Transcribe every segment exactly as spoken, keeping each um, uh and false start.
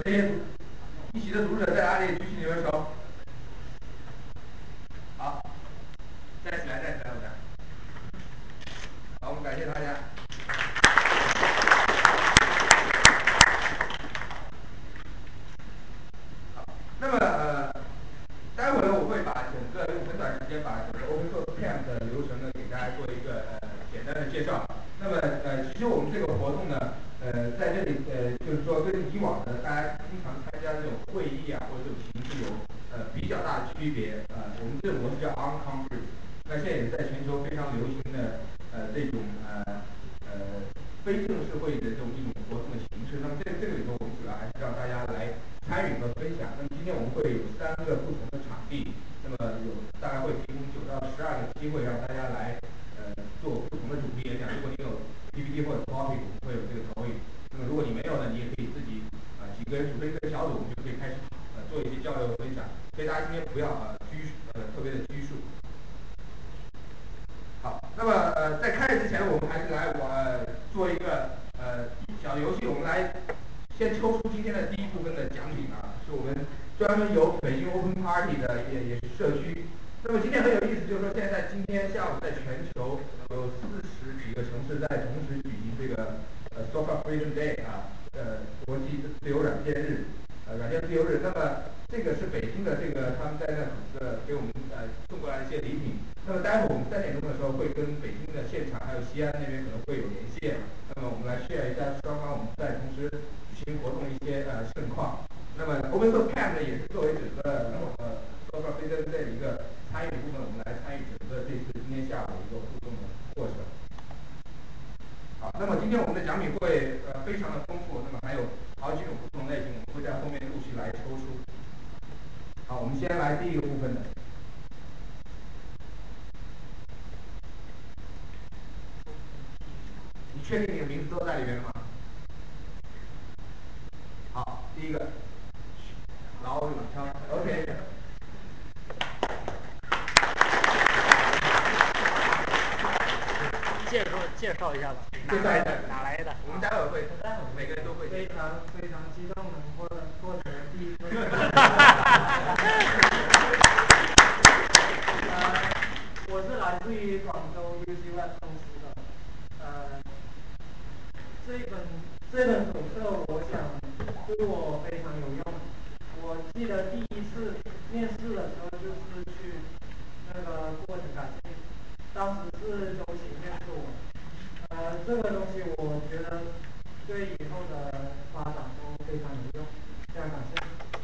这些一席的读者在哪里？举起你们手。好，站起来，站起来，我家。好，我们感谢大家。好，那么呃，待会儿我会把整个用很短时间把整个 Open Source Camp 的流程呢给大家做一个呃简单的介绍。那么呃，其实我们这个活动呢，呃，在这里呃，就是说跟以往的大家经常参加的这种会议啊，或者这种形式有呃比较大的区别。呃，我们这个模式叫 On Conference，那现在也是在全球非常流行的呃这种呃呃非正式会议的这种一种活动的形式。那么这这个里头，我们主要还是让大家来参与和分享。那么今天我们会有三个不同的场地，那么有大概会提供九到十二个机会让大家来呃做不同的主题演讲。如果你有 P P T 或者 topic，我们会有这个投影。那么如果你没有呢，你也可以自己啊、呃、几个人组成一个小组，我们就可以开始呃做一些交流和分享。所以大家今天不要啊、呃、拘呃特别的拘束。好，那么呃在开始之前，我们还是来我、呃、做一个呃小游戏，我们来先抽出今天的第一部分的奖品啊，是我们专门由北京 Open Party 的也也是社区。那么今天很有意思，就是说现在在今天下午，在全球有四十几个城市在同时举行这个呃 Software Freedom Day 啊，呃国际自由软件日，呃软件自由日。那么这个是北京的这个他们在那呃给我们呃送过来的一些礼品。那么待会儿我们三点钟的时候会跟北京的现场还有西安那边可能会有连线。那么我们来 share 一下双方我们在同时举行活动的一些呃盛况。那么 Open Source Camp 呢也是作为整个呃 Software Freedom Day 的一个参与部分，我们来参与整个这次今天下午的一个互动的过程。好，那么今天我们的奖品会呃非常的丰富，那么还有好几种不同类型，我们会在后面陆续来抽出。好，我们先来第一个部分的。你确定你的名字都在里面了吗？好，第一个老永昌 ，OK。 介绍介绍一下吧， 介绍一下哪来的？ 我们待会儿会，每个人都会。 非常非常激动能获获得第一个。呃，我是来自于广州 U C Web 公司的。呃，这本这本手册，我想对我非常有用。我记得第一次面试的时候，就是去那个过程感谢，当时是周琦面试我。呃，这个东西我觉得对以后的发展都非常有用，非常感谢。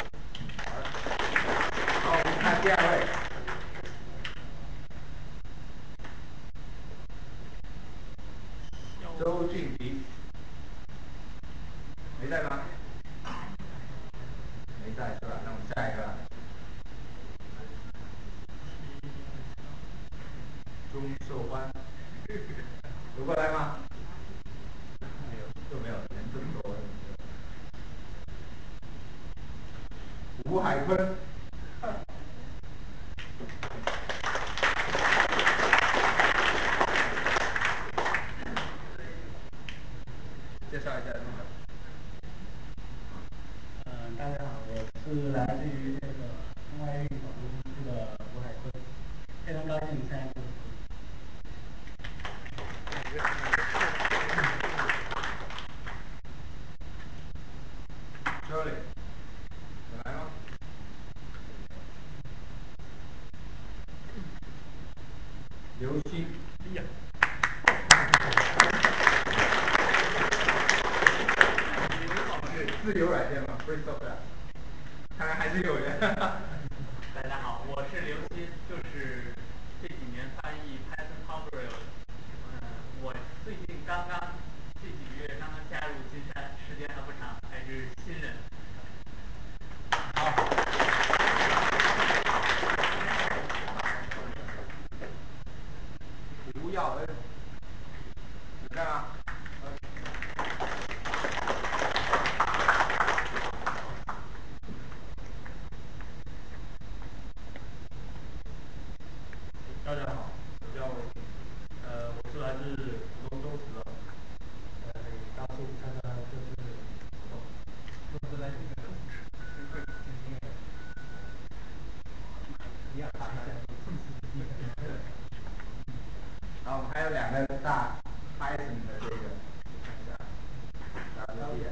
好，我们看第二位。周俊迪，没在吗？没在是吧？那我们下一个。钟寿欢，有过来吗？没有，都没有，人这么多。吴海坤。介绍一下自己。 嗯、呃，大家好，我是来自于这个中外运广州公司的吴海坤，非常高兴参加这个活动。 Shirley，有来吗？刘希，哎呀。是自由软件吗 ？Free software。看来还是有人。 大家好，我是刘鑫，就是这几年翻译 Python Tutorial 的。嗯，我最近刚刚这几个月刚刚加入金山，时间还不长，还是新人。 好。吴耀恩，你在吗？ 大家好，我叫呃，我是来自广东周池的，呃，很高兴参加这次活动。 我是来要打一下。 然后我们还有两个大 Python 的这个，看一下，大家注意，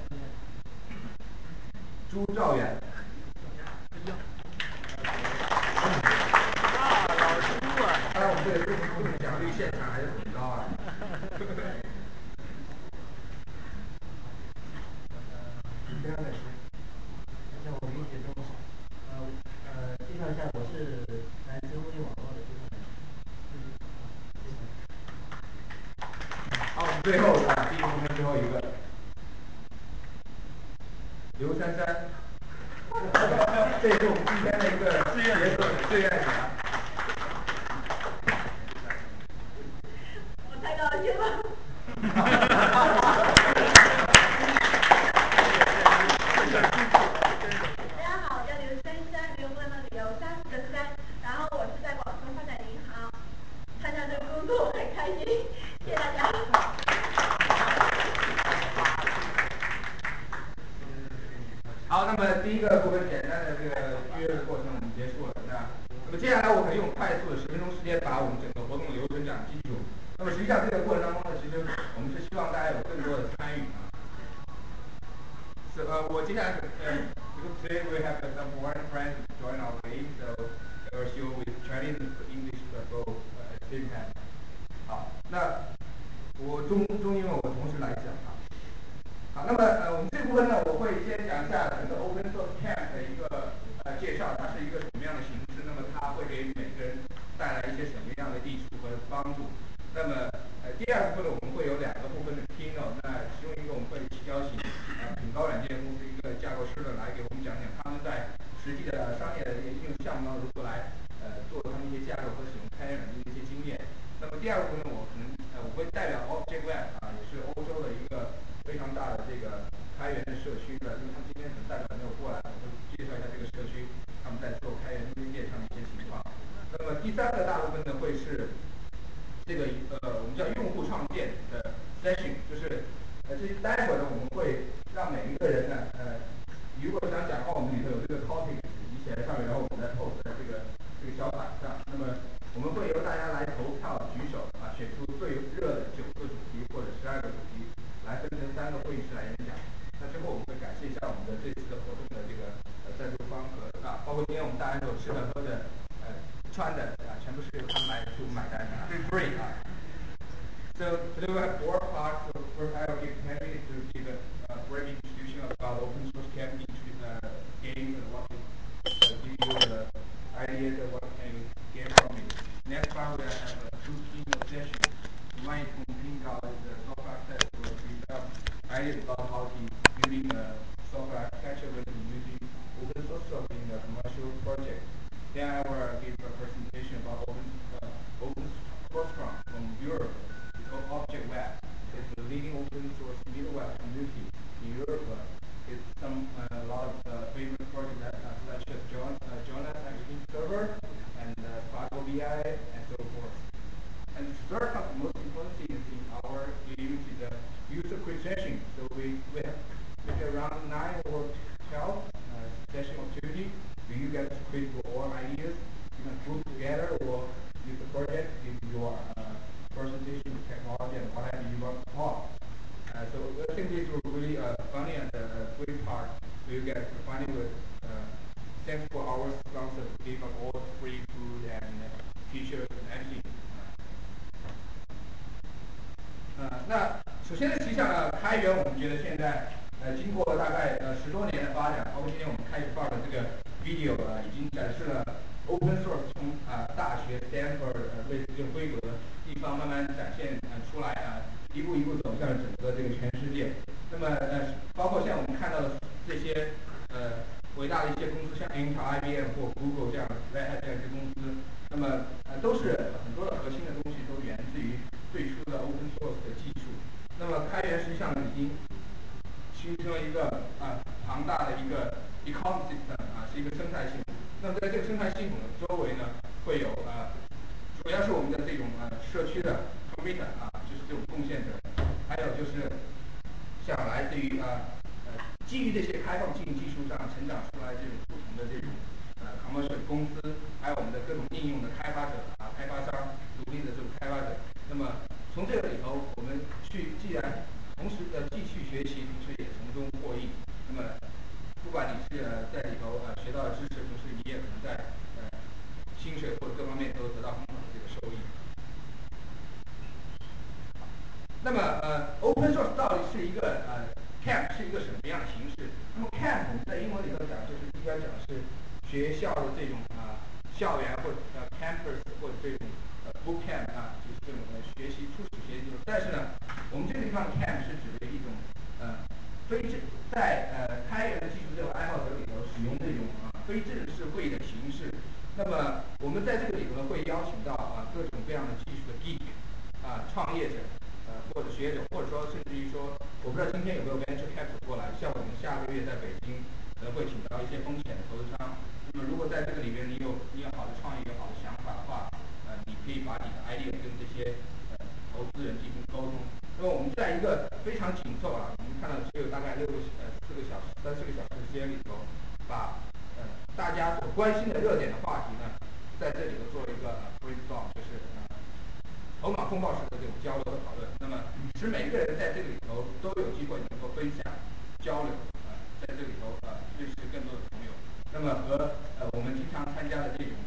朱兆远。 啊，老朱啊！ 看来我们这个这个奖励现场还是挺高啊。 非常感谢。那我理解中，呃呃，介绍一下，我是来自物理网络的介绍人。嗯，谢谢。 好，我们最后啊，第一部分最后一个，刘珊珊，这也是我们今天的一个志愿者，志愿者。 我太高兴了。大家好，我叫刘珊珊，刘问的刘，三十的三，然后我是在广东发展银行参加这个工作，我很开心，谢谢大家。 好，那么第一个部分简单的这个预热的过程我们结束了。那那么接下来我可以用快速的十分钟时间把我们整个活动流程讲清楚。那么实际上这个过程当中呢，其实我们是希望大家有更多的参与啊。So, 呃，我接下来呃 because today we have some foreign friends join our game, so our show with Chinese and English both at the same time. 好，那我中中英文我同时来讲啊。好，那么呃，我们这部分呢，我会先讲一下整个 Open Source Camp 的一个呃介绍，它是一个什么样的形式，那么它会给每个人带来一些什么样的益处和帮助。那么呃，第二部分呢，我们会有两个部分的 keynote， 那其中一个我们会邀请呃品高软件公司一个架构师的来给我们讲讲他们在实际的商业的应用项目当中如何来呃做他们一些架构和使用开源软件的一些经验。那么第二部分呢，我可能呃我会代表 Object Web 啊，也是欧洲的一个非常大的这个开源的社区的，因为他们今天可能代表没有过来，我会介绍一下这个社区他们在做开源硬件上的一些情况。那么第三个大部分呢，会是这个呃我们叫用户创建的 session， 就是呃这待会儿呢我们会让每一个人呢呃如果想讲话，我们里头有这个 topic 写在上面，然后我们再 post 在这个这个小板上。那么我们会由大家来投票举手啊，选出最热的九个主题或者十二个主题，来分成三个会议室来演讲。那之后我们会感谢一下我们的这次的活动的这个呃赞助方和啊，包括今天我们大家都有吃的喝的呃穿的啊，全部是由他们来给我们买单的啊 ，free 啊。So today we have four parts. So first I will give ten minutes to give a uh, brief introduction about open source camp uh, games and what it uh, give you the ideas of what can you get from it. Next part we have a two keynote sessions. One is from Pingao, the software architect will give up ideas about how to building a software architecture with using open source software in the commercial project. Then I will give a presentation about open uh, open source from from Europe. It's called Object Web. It's the leading open source middleware community in Europe. It's some uh, a lot of uh, famous projects that, uh, such as John, uh, Jonas Active Server and uh, Sparkle B I and so forth. And the third part, the most important thing is in our game is the user quiz session. So we, we have maybe around nine or twelve uh, session activity. Do you get to quiz your ideas? You can group together or use the project in your uh, presentation of technology and whatever you want to talk. Uh, so I think this was really uh, funny and uh, great part. So you get to find it with uh, thanks for our sponsor to give us all free food and uh, t-shirts and everything. 呃，那首先呢，实际上呢，开源我们觉得现在呃，经过大概呃十多年的发展，包括今天我们开始放的这个 video 啊、呃，已经展示了 open source 从啊、呃、大学 Stanford 呃类似这种硅谷的地方慢慢展现呃出来啊、呃，一步一步走向整个这个全世界。那么呃，包括像我们看到的这些呃伟大的一些公司，像 Intel、I B M 或 Google 这样 Red Hat 这样一些公司，那么呃都是很多的核心的东西都源自于最初的 open source 的技术。那么开源实际上已经形成了一个啊、呃、庞大的一个 ecosystem 啊，是一个生态系统。那么在这个生态系统的周围呢，会有呃主要是我们的这种呃社区的 committer 啊，就是这种贡献者，还有就是像来自于啊呃基于这些开放性技术上成长出来这种不同的这种呃呃 commercial 公司，还有我们的各种应用的开发者啊、开发商、独立的这种开发者。那么从这个里头，我们去既然同时呃继续学习，同时也从中获益。那么不管你是呃在里头呃学到了知识，同时你也可能在呃薪水或者各方面都得到很好的这个收益。那么呃 open source 到底是一个呃 camp 是一个什么样的形式？那么 camp 我们在英文里头讲，就是一般讲是学校的这种啊、呃、校园或者呃 campus 或者这种呃 boot camp 啊，就是这种呃学习初始学习。但是呢，我们这个地方的 camp 是指的一种呃非正在呃开源技术这种爱好者里头使用这种啊、呃、非正式会的形式。那么我们在这个里头呢，会邀请到啊、呃、各种各样的技术的 geek 啊、呃、创业者。呃，或者学者，或者说甚至于说，我不知道今天有没有 venture capital 过来，像我们下个月在北京可能会请到一些风险的投资商。那么如果在这个里边你有你有好的创意、有好的想法的话，呃，你可以把你的 idea 跟这些呃投资人进行沟通。那么我们在一个非常紧凑啊，我们看到只有大概六个呃四个小时、三四个小时的时间里头，把呃大家所关心的热点的话题呢，在这里头做一个 brainstorm， 就是呃。头脑风暴式的这种交流和讨论，那么使每个人在这个里头都有机会能够分享、交流，呃，在这里头呃认识更多的朋友。那么和呃我们经常参加的这种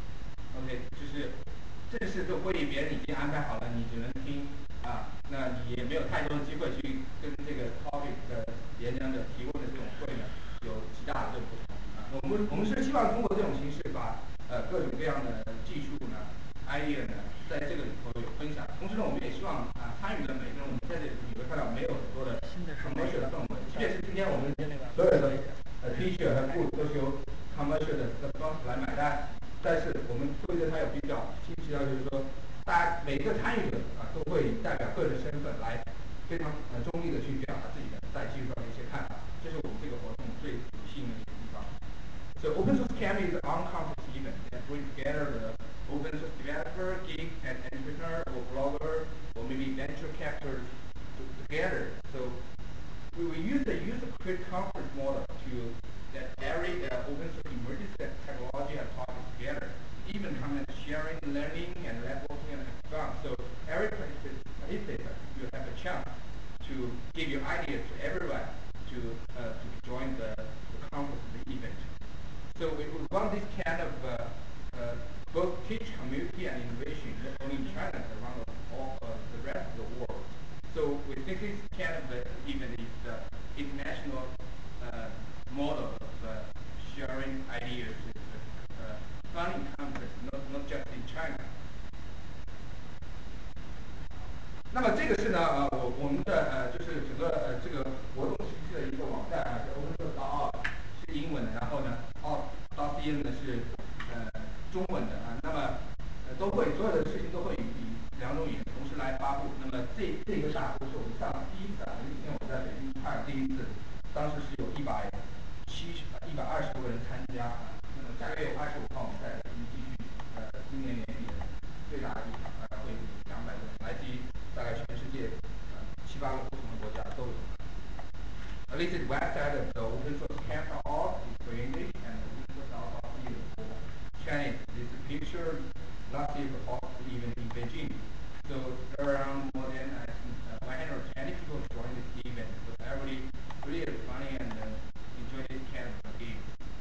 ，OK， 就是正式的会议别人已经安排好了，你只能听啊，那你也没有太多的机会去跟这个 topic 的演讲者提问的这种会呢，有极大的这种不同啊。我们我们是希望通过这种形式把呃各种各样的技术呢。idea 呢，在这个里头有分享，同时呢，我们也希望啊、呃、参与的每个人，我们在这里你会看到没有很多的 commercial 的氛围，即便是今天我们所有的呃 T 恤和 boot 都是由 commercial 的的方式来买单，但是我们会对它有比较清晰的，就是说，大家每一个参与者啊、呃、都会代表个人身份来非常呃中立的去表达自己的在技术上的一些看法，这是我们这个活动最有吸引的一个地方。So Open Source Camp is an on-conference event that brings together the open source developer, geek, and entrepreneur, or blogger, or maybe venture capitalist together. So we will use the user-created conference model to that every uh, open source emerges that technology and topics together. Even content sharing, learning, and networking and fun. So every participant will have a chance to give your ideas to everyone to uh, to join the, the conference, the event. So we, we want this kind of uh, uh, both teach community and innovation, not only in China, but around all uh, the rest of the world. So we think this kind of uh, event is the international uh, model of uh, sharing ideas, uh, fun conference, not not just in China. 那么这个是呢，呃，我我们的呃，就是整个呃这个活动形式的一个网站啊，是 open source dot org 是英文的，然后呢 ，dot cn 呢是呃中文的啊，那么呃都会所有的事情都会以以两种语言同时来发布。那么这这个大会是我们上第一次啊，因为今天我在北京看第一次，当时是有一百七十、一百二十多个人参加啊。那么下个月二十五号我们在北京继续呃今年年底的最大的一场大概会有两百个人，来自于大概全世界呃七八个不同的国家都有。Uh, this is the website of the open source camp dot org for English and open source dot org for Chinese. This is a picture last year of the event in Beijing. So there are around more than I think, uh, one hundred twenty people joined this event. So everybody really is funny and uh, enjoy this kind of game.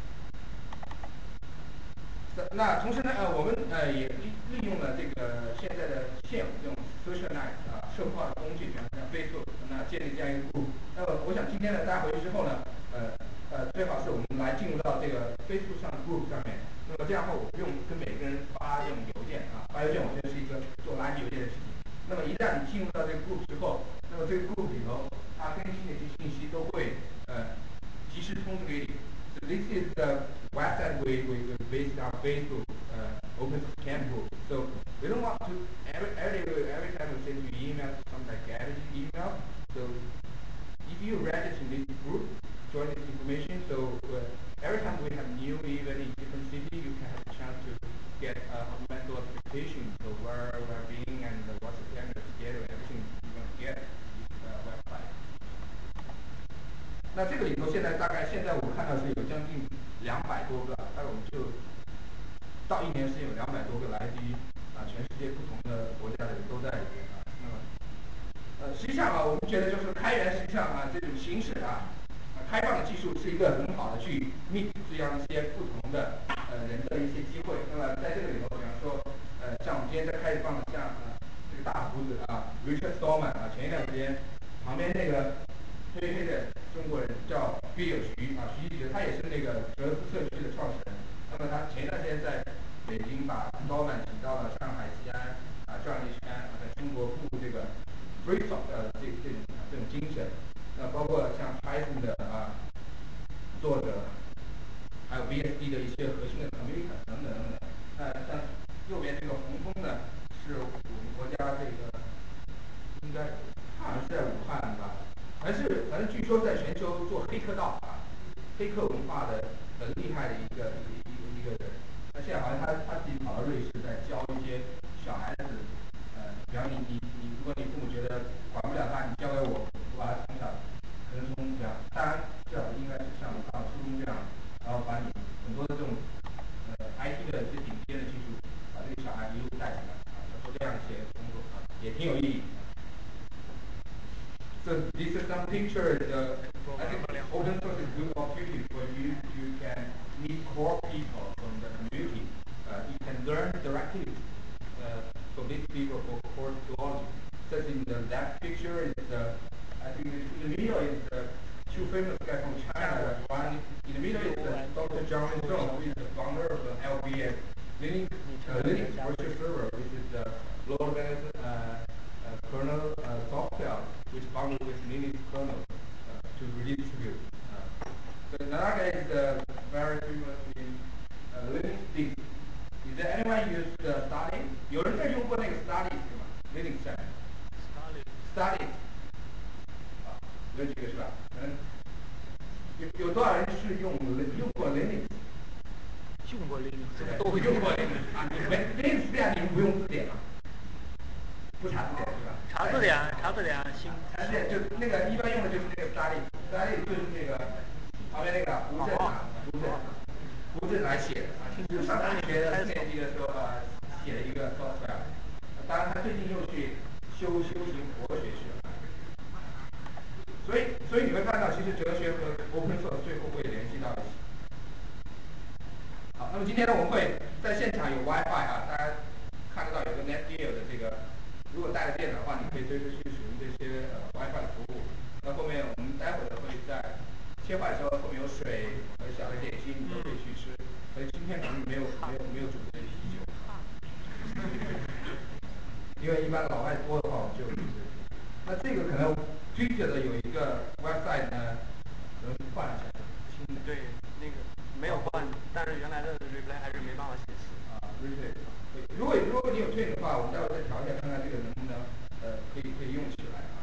那同时呢，呃，我们呃也利利用了这个现在的现有这种 socialize 啊社会化的工具，比方像 Facebook， 那建立这样一个 group。那么我想今天呢，大家回去之后呢，呃呃，最好是我们来进入到这个 Facebook 上的 group 上面。那么这样的话，我不用跟每个人发这种邮件啊，发邮件我觉得是一个做垃圾邮件的事情。那么一旦你进入到这个 group 之后，那么这个 group 里头它更新的一些信息都会呃及时通知给你。So this is the website we we we based our Facebook uh, open source camp group. So we don't want to every every every time we send you email, some like guaranteed email. So if you register in this group, join this information. So uh, every time we have new event in different city, you can have a chance to get uh, automatic notification. So where we're being and what's the plan schedule, everything you're gonna get this uh, website. 那这个里头现在大概现在我看到是有将近两百多个，大概我们就到一年时间有两百多个来自于啊全世界不同的国家的人都在里面啊。那么呃实际上啊，我们觉得就是开源实际上啊这种形式啊。开放的技术是一个很好的去 meet 这样一些不同的呃人的一些机会。那么在这个里头，比方说呃像我们今天在开始放的像呃这个大胡子啊 Richard Stallman 啊，前一段时间旁边那个黑黑的中国人叫毕有徐啊，徐继哲，他也是那个哲思社区的创始人。那么他前一段时间在北京把 Stallman 请到了上海、西安啊转了一圈啊，在中国布这个 free soft 的这这种这种精神。那包括像 Python 的啊作者，还有 B S D 的一些核心的 commuter 等等等等。那像右边这个洪峰呢，是我们国家这个应该好像是在武汉吧，还是反正据说在全球做黑客道啊，黑客文化的很厉害的一个一个一个一个人。那现在好像他他自己跑到瑞士在教一些小孩子，呃，比方你你你，如果你父母觉得管不了他，你交给我，我把他从小。可能从这样，当然最好应该是像到初中这样，然后把你很多的这种呃 I T 的一些顶尖的技术，把这个小孩一路带起来啊，做这样一些工作啊，也挺有意义。So this is some picture. Uh, I think open source is good opportunity for you. You can meet core people from the community. Uh, you can learn directly uh, from these people for core technology. So in the left picture is the I think in the middle is the two famous guys from China. One in the middle is uh, Doctor John Song, who is the founder of the L B S Linux, uh, Linux virtual server, which is the low organized uh, uh, kernel uh, software which bundled with Linux kernel uh, to redistribute. Uh, so another guy is uh, very famous in uh, Linux disk. Is there anyone use the Starlink? 有人在用过那个 Starlink 吗 ？Linux 上 Starlink。有几个是吧？嗯，有有多少人是用用过 Linux？ 用过 Linux， 都用过 Linux 啊？你们 Linux 这样你们不用字典吗？不查字典是吧？ 查字典，查字典，新查字典就那个一般用的就是那个 Starlink，Starlink 就是那个旁边那个胡震啊，胡震，胡震来写的啊。就上大学的四年级的时候呃写了一个 software， 当然他最近又去修修行佛学去了。所以，所以你会看到，其实哲学和 open source 最后会联系到一起。好，那么今天呢，我们会在现场有 WiFi 啊，大家看得到有个 NetGear 的这个，如果带了电脑的话，你可以随时去使用这些呃 WiFi 的服务。那后面我们待会儿会在切换的时候，后面有水和小的点心，你都可以去吃。所以今天可能没有没有没有准备啤酒，因为一般老外多的话，我们就有。那这个可能 Twitter 的有一个 website 呢，可能换一下。 对，那个没有换，但是原来的 replay 还是没办法显示。 啊 ，replay 对，如果如果你有 Twitter 的话，我们待会儿再调一下，看看这个能不能呃可以可以用起来啊。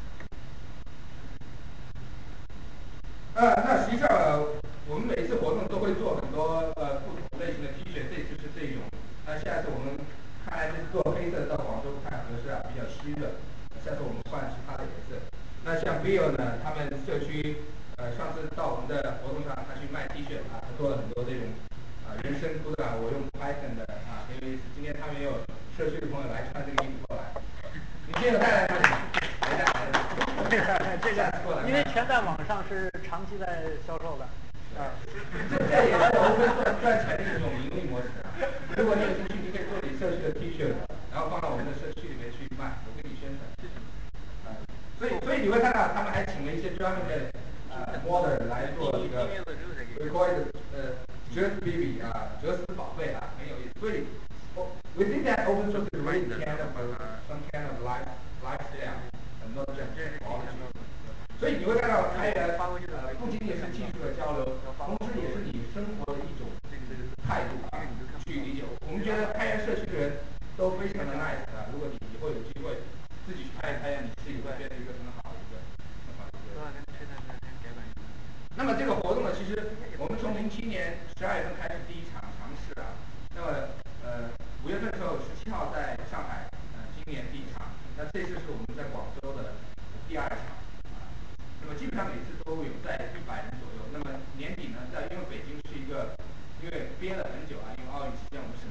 呃，那实际上呃，我们每次活动都会做很多呃不同类型的 T 恤，这次是这种。那下次我们看来这做黑色到广州不太合适啊，比较虚的。下次我们换其他的颜色。那像 Bill 呢，他们社区呃上次到我们的活动上，他去卖 T 恤啊，他做了很多这种啊人生图案，我用 Python 的啊很有意思。今天他们也有社区的朋友来穿这个衣服过来。你今天有带来吗？没带来。 这个因为全在网上是长期在销售的。啊， 这这也是我们赚赚钱的一种盈利模式啊。如果你有兴趣，你可以做你社区的 T 恤，然后放到我们的社区里面去卖，我给你宣传。啊，所以所以你会看到他们还请了一些专门的呃 model 来做这个 record 呃哲思 B B 啊，哲思宝贝啊，很有意思。所以 we think that open source is really kind of some kind of life lifestyle and not just technology。所以你会看到开源呃不仅仅是技术的交流，同时也是你生活的一种这个态度啊去理解。我们觉得开源社区的人都非常的 nice 啊，如果你以后有机会自己去开源开源，你自己会变成一个很好的一个很好的一个。那么这个活动呢，其实我们从零七年十二月份开始第一场尝试啊，那么呃五月份的时候十七号在上海，呃今年第一场，那这次是我们在广州的第二场。那么基本上每次都有在一百人左右。那么年底呢，在因为北京是一个，因为憋了很久啊，因为奥运期间我们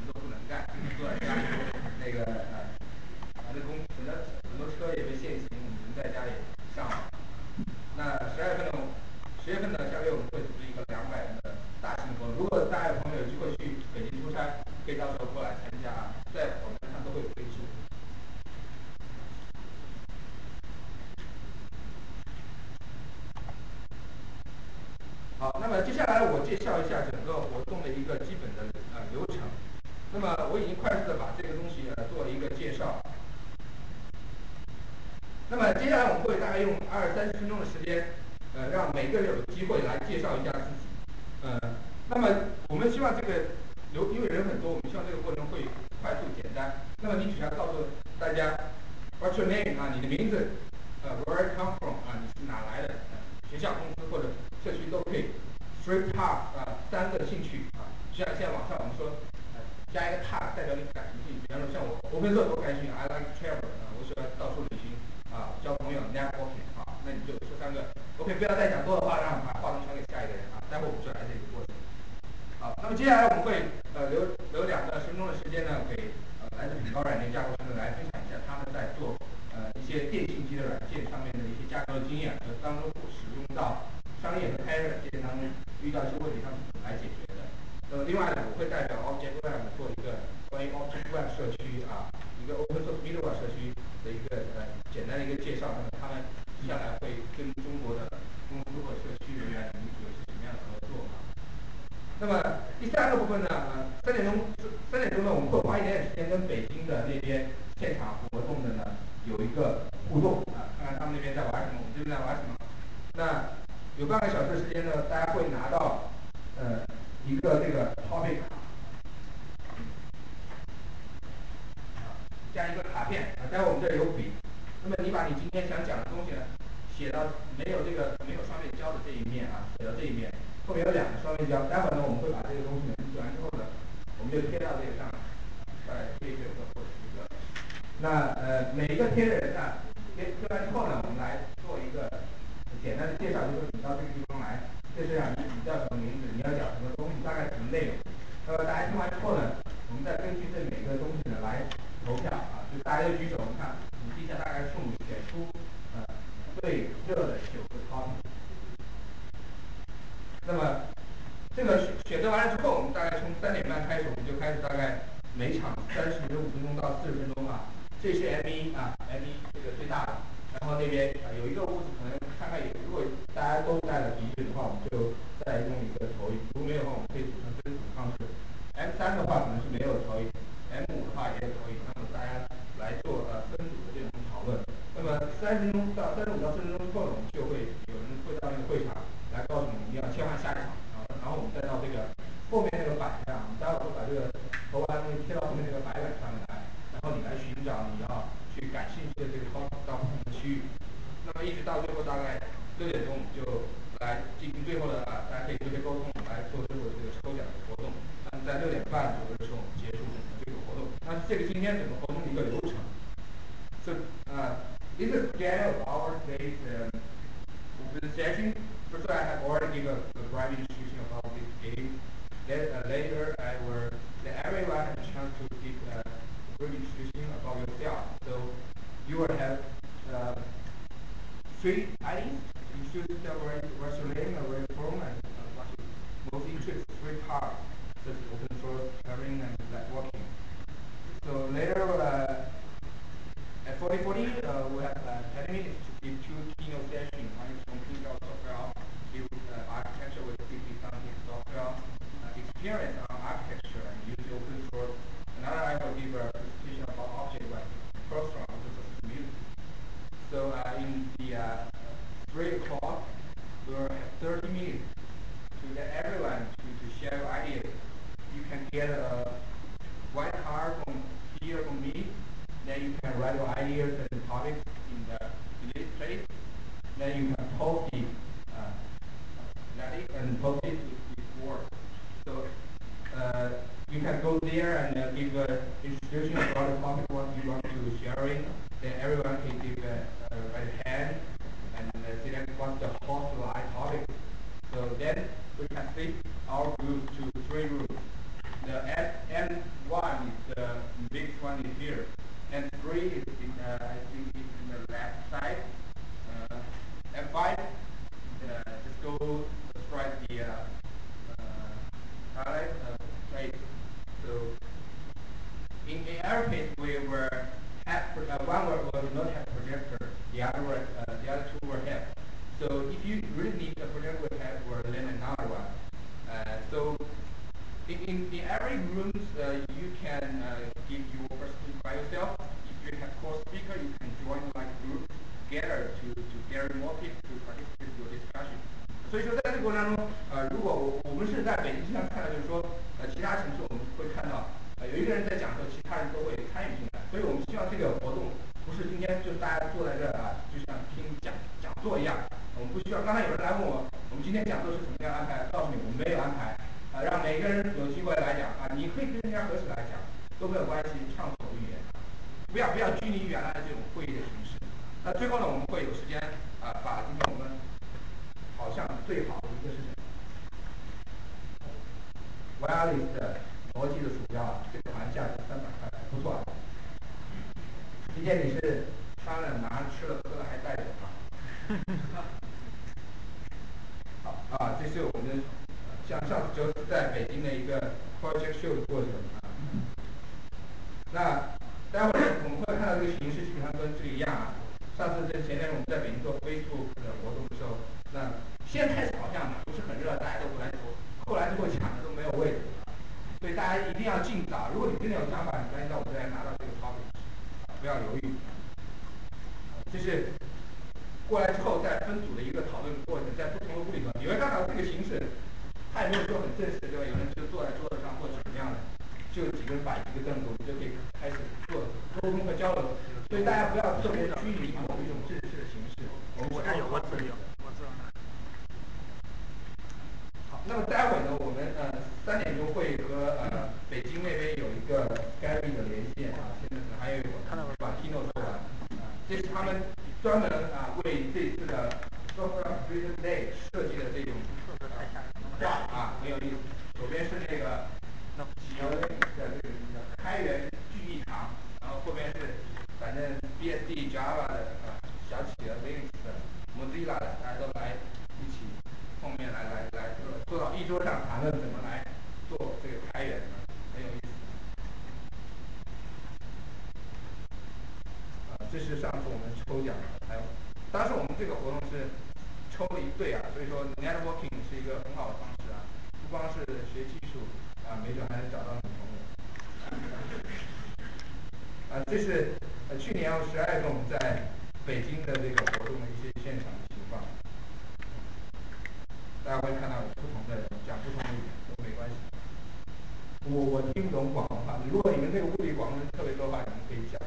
那个呃，反正公很多很多车也被限行，人在家里上网。那十二月份呢，十月份呢，下个月我们会组织一个两百人的大型活动。如果大家有朋友有机会去北京出差，可以到时候过来参加，在网站上都会有推出。好，那么接下来我介绍一下整个活动的一个基本的呃流程。那么我已经快速的把这个东西呃做了一个介绍。那么接下来我们会大概用二三十分钟的时间，呃，让每个人有机会来介绍一下自己。呃，那么我们希望这个流，因为人很多，我们希望这个过程会快速简单。那么你只要告诉大家 What's your name 啊，你的名字，呃 ，Where you come from 啊，你是哪来的？呃，学校、公司或者社区都可以。Three part 啊，三个兴趣啊，就像现在网上我们说，呃，加一个 part 代表你感兴趣。比方说像我 open source 我感兴趣 ，I like travel 啊，我喜欢到处旅行啊，交朋友 networking 啊，那你就说三个。OK， 不要再讲多的话，让把话筒传给下一个人啊，待会我们就来这个过程。好，那么接下来我们会呃留留两到十分钟的时间呢，给呃来自品高软件架构师们来分享一下他们在做呃一些电信级的软件上面的一些架构的经验和当中使用到商业和开源软件当中遇到一些问题，他们怎么来解决的。那么另外呢，我会代表 Object Web 做一个关于 Object Web 社区啊，一个 Open Source Middleware 社区的一个呃简单的一个介绍。那么他们接下来会跟中国的公司或社区人员有什么样的合作啊？那么第三个部分呢，呃，三点钟三点钟呢，我们会花一点点时间跟北京的那边现场活动的呢有一个互动啊，看看他们那边在玩什么，我们这边在玩什么。那有半个小时的时间呢，大家会拿到呃一个这个 topic 卡，这样一个卡片啊，待会我们这儿有笔。那么你把你今天想讲的东西呢，写到没有这个没有双面胶的这一面啊，写到这一面。后面有两个双面胶，待会儿呢我们会把这个东西呢印完之后呢，我们就贴到这个上面，再贴一个或者一个。那呃每一个贴的人呢，贴贴完之后呢，我们来做一个简单的介绍，就是说你到这个地方来，这是啊你你叫什么名字，你要讲什么东西，大概什么内容。那么大家听完之后呢，我们再根据这每个东西呢来投票啊，就大家就举手，我们看你地下大概数选出呃最热的九个 topic。那么这个选择完了之后，我们大概从三点半开始，我们就开始大概每场三十五分钟到四十分钟啊。这是 M 一啊 ，M 一这个最大的。然后那边啊有一个屋子，可能看看有，如果大家都带了笔记本的话，我们就再用一个投影；如果没有的话，我们可以组成分组方式。M 三的话可能是没有投影 ，M 五的话也有投影。那么大家来做呃分组的这种讨论。那么三十分钟到三十五到四十分钟之后呢，我们就会有人会到那个会场来告诉你我们要切换下一场啊，然后我们再到这个后面那个板上，我们待会儿会把这个投完东西贴到后面那个白板上面来，然后你来寻找你要去感兴趣的这个 topic 到不同的区域。那么一直到最后大概六点钟，我们就来进行最后的啊，大家可以做些沟通，来做最后的这个抽奖的活动。那么在六点半左右的时候，我们结束整个这个活动。那这个今天整个活动的一个流程。So, uh, this is the schedule of our today's um, open session. First, I have already given a, a brief introduction about this game. Then uh, later, I will let everyone have a chance to give uh, a brief introduction about yourself. So, you will have uh, three items. Introduce yourself, what's your name, and where you're from, and uh, what's your most interest. Three parts, such as open source, traveling, and networking. So later. Uh, At forty forty, uh, we have uh, ten minutes to give two keynote sessions. One is from King Cloud Software, give uh, architecture with C P something software, uh, experience on architecture and use open source. Another I will give a presentation about object web, cross from open source community. So uh, in the uh, three o'clock, we will have thirty minutes to let everyone to, to share your ideas. You can get a white card from here from me. Then you can write your ideas and topics in the in this place. Then you can post it, uh, and post it with words. So uh, you can go there and uh, give an introduction about the topic what you want to share in. Then everyone can give a, a right hand and uh, select what's the hot line topic. So then we can split our group to three groups. The M one is the biggest one is here. every case we were have uh, one will, will not have projector, the other will, uh, the other two will have. So if you really need a projector, we have will lend another one. Uh, so in, in, in every room, uh, you can uh, give your person by yourself. If you have core speaker, you can join like group together to to get more people to participate in your discussion. 所以说，在这个过程当中，呃，如果我我们是在北京经常看到，就是说，呃，其他城市我们会看到，呃，有一个人在讲的时候，其他人都会参与进来。所以我们希望这个活动不是今天就大家坐在这儿啊，就像听讲讲座一样。我们不需要。刚才有人来问我，我们今天讲座是怎么样安排？告诉你，我们没有安排，啊、呃，让每个人有机会来讲啊，你可以跟人家合适来讲，都没有关系，畅所欲言，不要不要拘泥于原来的这种会议的形式。那最后呢，我们会有时间啊、呃，把今天我们好像最好的一个是什么 ？Wireless 的罗技的鼠标啊，这个好像价值三百块，不错啊。今天你是穿了、拿着、吃了、喝了，还带着啊？好啊，这是我们像上次就是在北京的一个 project show 的过程啊。那待会儿我们会看到这个形式基本上跟这个一样啊。上次这前天我们在北京做 Facebook 的活动的时候，那先开始好像不是很热，大家都不来说，后来之后抢的都没有位置，所以大家一定要尽早。如果你真的有想法，你赶紧到我这来拿到这个 topic， 不要犹豫。这是过来之后再分组的一个讨论过程，在不同的屋里头，你会看到这个形式，它也没有说很正式，对吧？有人就坐在桌子上或者怎么样的，就几个人摆几个凳子，我们就可以开始做沟通和交流。所以大家不要特别拘泥于某一种正式的形式。我们我这有个资料，我知道。 好，那么待会呢，我们呃三点钟会和呃北京那边有一个 Gary 的连线啊，现在可能还有一会儿把 keynote 做完啊，这是他们专门啊为这次的 Software Freedom Day 设计的这种画啊，很有意思。左边是那个企鹅的这个开源聚义堂，然后后边是反正 B S D Java 的啊小企鹅 Linux 的 Mozilla 的，大家都来一起碰面来来来坐坐到一桌上谈论怎么来做这个开源，很有意思。啊，这是上次我们抽奖的，还有当时我们这个活动是抽了一对啊，所以说 networking 是一个很好的方式啊，不光是学技术啊，没准还能找到女朋友。啊，这是呃去年十二月份我们在北京的这个活动的一些现场情况，大家会看到有不同的人讲不同的语言都没关系。我我听不懂广东话，如果你们这个屋里广东人特别多的话，你们可以讲。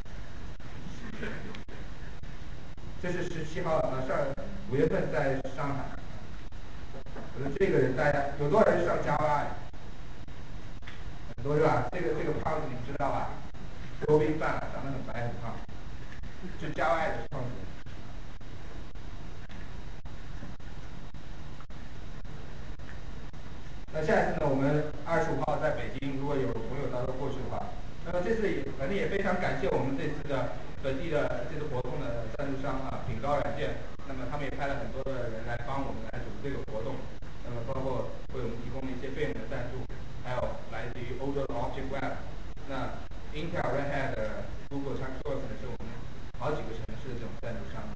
这是十七号啊，上五月份在上海。我说这个人大家有多少人上加外？很多是吧？这个这个胖子你们知道吧？多宾范长得很白很胖，是加外的创始人。那下一次呢？我们二十五号在北京，如果有朋友到时候过去的话，那么这次也反正也非常感谢我们这次的本地的这次活动的赞助商啊，品高软件。那么他们也派了很多的人来帮我们来组织这个活动。那么包括为我们提供了一些费用的赞助，还有来自于欧洲的 Object Web。那 Intel、Red Hat、Google、TrackSource 是我们好几个城市的这种赞助商。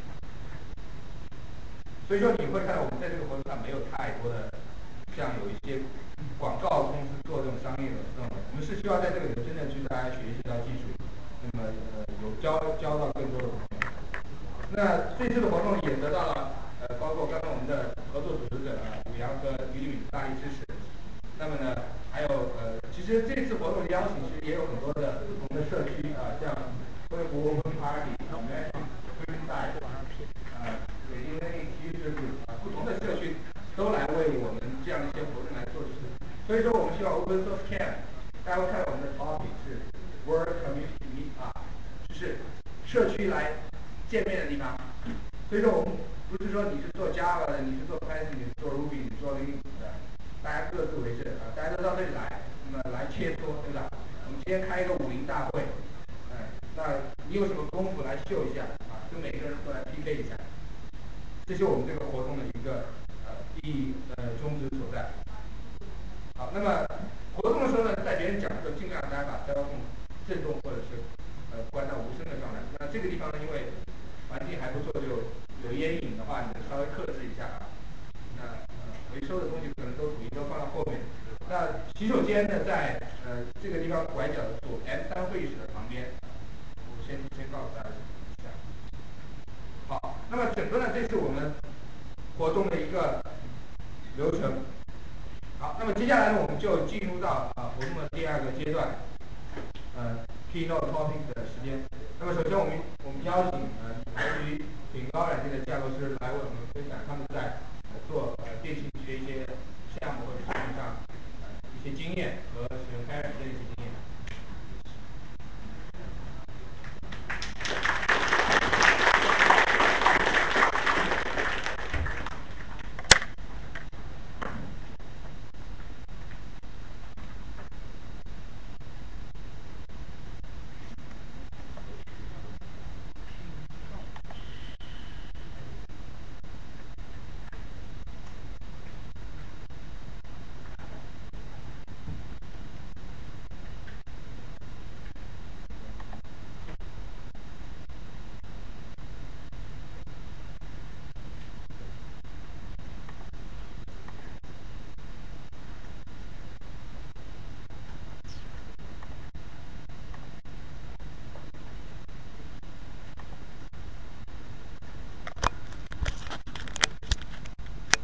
所以说你会看到我们在这个活动上没有太多的像有一些广告公司做这种商业的氛围，我们是需要在这里真正去大家学习到技术，那么呃有交交到更多的朋友。那这次的活动也得到了呃包括刚刚我们的合作组织者啊武阳和于丽敏的大力支持。那么呢还有呃其实这次活动的邀请其实也有很多的不同的社区啊，像硅谷 Open Party 啊 Magic Freestyle 啊北京的那体育社区啊，不同的社区都来为我们这样一些活动来做事。所以说我们希望 Open Source Camp， 大家会看到我们的 topic 是 World Community Meet Up， 就是社区来见面的地方。所以说我们不是说你是做 Java 的，你是做 Python， 你是做 Ruby， 你做 Linux 的，大家各自为政啊，大家都到这里来，那么来切磋，对吧？我们今天开一个武林大会，哎，那你有什么功夫来秀一下啊？跟每个人都来 P K 一下。这是我们这个活动的一个呃意义呃宗旨所在。好，那么活动的时候呢，在别人讲的时候，尽量大家把 cell phone 震动或者是呃关到无声的状态。那这个地方呢，因为环境还不错，就有烟瘾的话，你稍微克制一下啊。那呃回收的东西可能都统一都放到后面。那洗手间呢，在呃这个地方拐角的左 M 三会议室的旁边。我先先告诉大家一下。好，那么整个呢，这是我们活动的一个流程。好，那么接下来呢，我们就进入到啊活动的第二个阶段，呃 keynote topic 的时间。那么首先我们我们邀请呃来自于品高软件的架构师来为我们分享他们在呃做呃电信局的一些项目或者项目上呃一些经验。